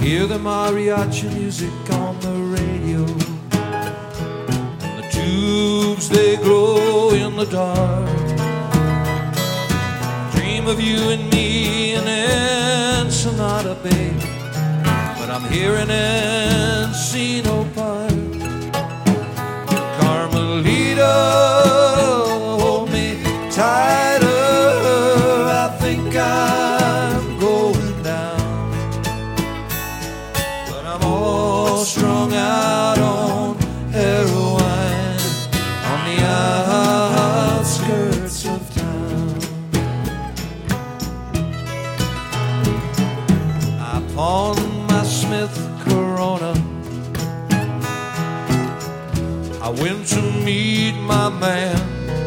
hear the mariachi music on the radio. The tubes, they glow in the dark. Dream of you and me in Ensenada Bay, but I'm here in Encino Park. Carmelita, hold me tighter, I think I'm going down. But I'm all strung out on heroin on the outskirts of town. I pawned my Smith Corona, I went to meet my man.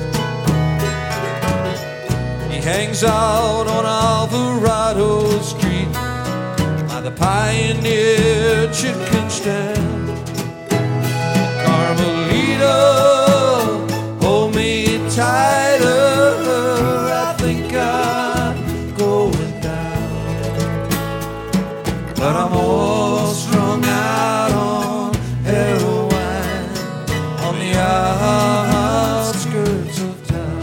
He hangs out on Alvarado Street by the Pioneer Chicken Stand. Carmelita, hold me tighter, I think I'm going down. But I'm all strung out on heroin on the outskirts of town.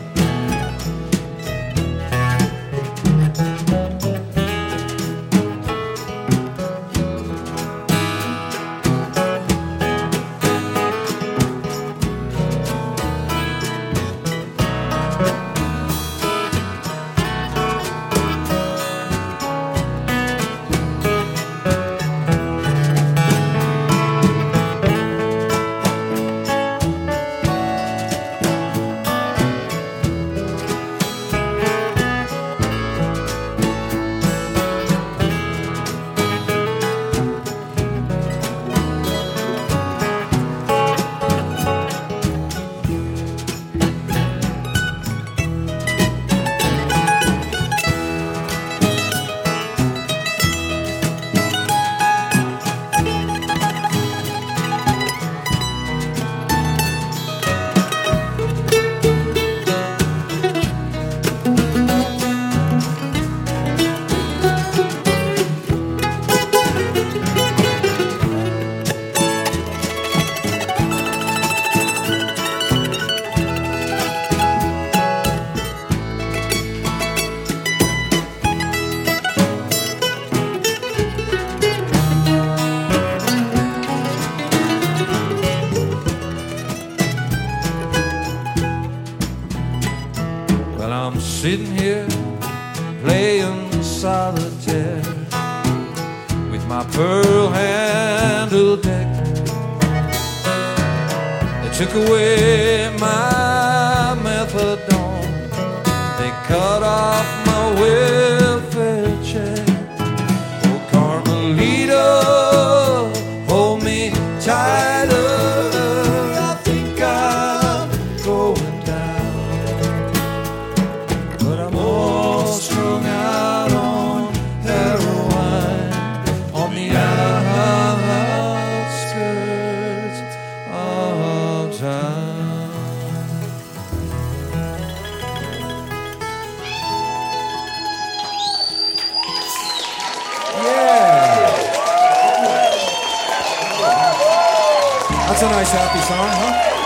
I'm sitting here playing solitaire with my pearl-handled deck. They took away my methadone, they cut off my welfare check. Oh, Carmelita, hold me tighter, I think I'm going down. But I'm all strung out on heroin on the outskirts of town. Yeah! That's a nice happy song, huh?